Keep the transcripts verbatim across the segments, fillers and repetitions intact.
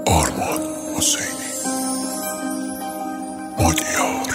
آرمان حسینی مادیار.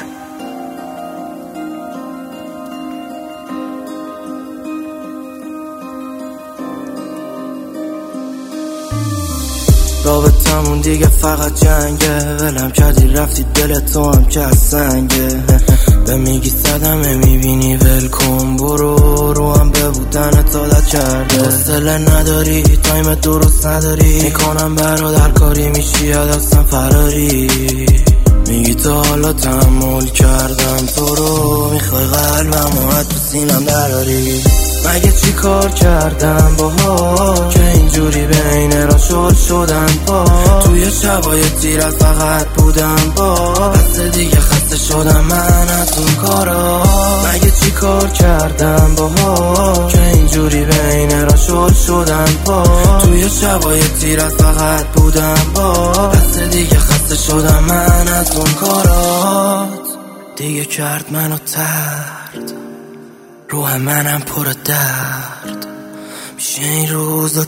رابطمون دیگه فقط جنگه، ولم کردی رفتی دل تو هم که از سنگه. به میگی صدمه میبینی ولکن، برو رو هم به بودن عادت کرده. حوصله نداری تایم درست نداری، میکنم برادر کاری میشی یا دستم فراری. میگی تا حالا تحمل کردم تو رو، میخوای قلبم و تو سینم دراری. مگه چی کار کردم باها که اینجوری بین را شل شدن پا؟ توی شبای تیر فقط بودم با بس دیگه خسته شدم من از اون کارا. مگه چی کار کردم باها که اینجوری بین را شل شدن پا؟ توی شبای تیر فقط بودم با بس دیگه خسته شدم من از اون کارات. دیگه کرد منو ترد، روح منم پر درد میشه این روزا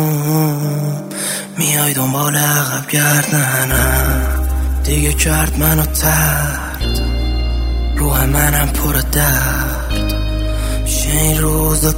تموم، میای دنبال عقب گردنم. دیگه کرد منو ترد، روح منم پر درد میشه این روزا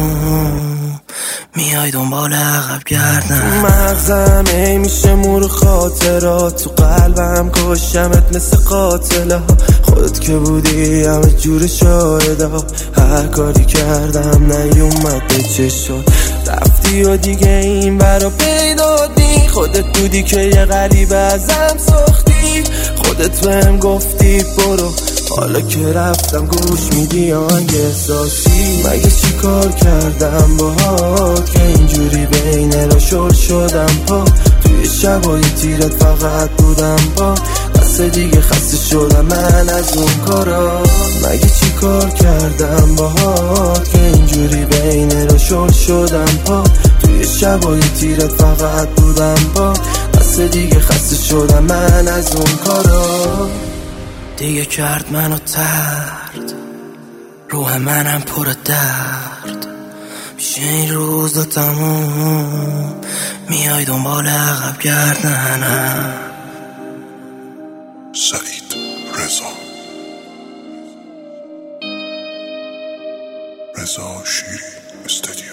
تموم، میای دنبال عقب گردنم. مغزم ای میشه مور خاطرات، تو قلبم کشمت مثل قاتله. خودت که بودی همه جور شایده، هر کاری کردم نیومد به چشم. رفتی و دیگه این برا پیدا دی، خودت بودی که یه غریبه ازم ساختی. خودت بهم گفتی برو، حالا که رفتم گوش میدی آهنگ احساسی. مگه چی کار کردم باهات که اینجوری بین را شل شدم پا؟ توی شبای تیرت فقط بودم با بس دیگه خسته شدم من از اون کارا. مگه چی کار کردم باهات که اینجوری بین را شل شدم پا؟ توی شبای تیرت فقط بودم با بس دیگه خسته شدم من از اون کارا. دیگه کرد منو ترد، روح منم پر درد میشه این روزا تموم، میای دنبال عقب گردنم. سعید رضا رضا شیری استودیو.